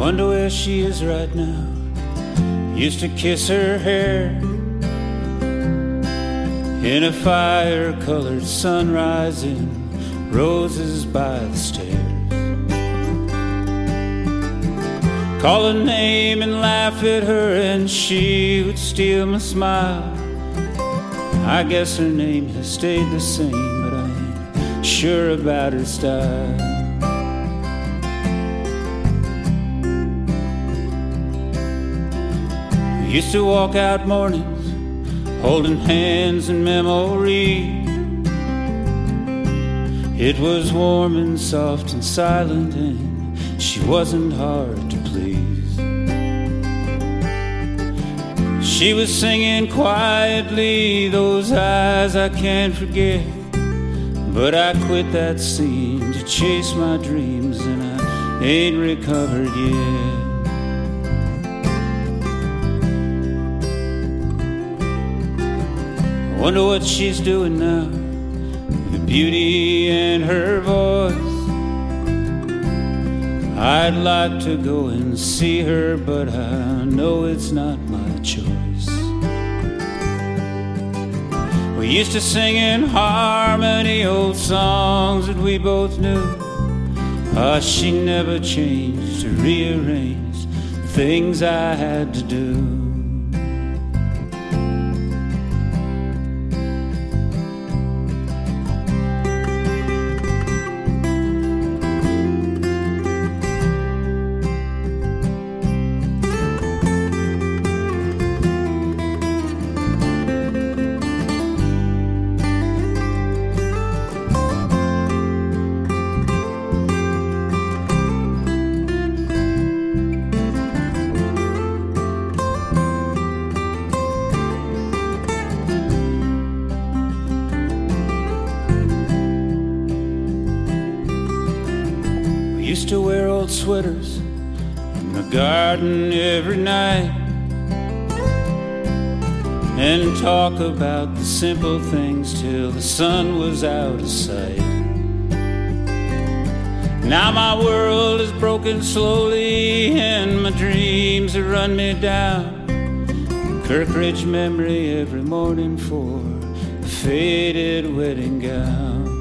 Wonder where she is right now. Used to kiss her hair in a fire-colored sunrise in roses by the stairs. Call her name and laugh at her and she would steal my smile. I guess her name has stayed the same, but I ain't sure about her style. We used to walk out mornings holding hands in memory. It was warm and soft and silent, and she wasn't hard to please. She was singing quietly, those eyes I can't forget. But I quit that scene to chase my dreams, and I ain't recovered yet. I wonder what she's doing now, the beauty in her voice. I'd like to go and see her, but I know it's not my choice. We used to sing in harmony old songs that we both knew. She never changed or rearranged the things I had to do. Used to wear old sweaters in the garden every night and talk about the simple things till the sun was out of sight. Now my world is broken slowly and my dreams have run me down. Kirkridge memory every morning for a faded wedding gown.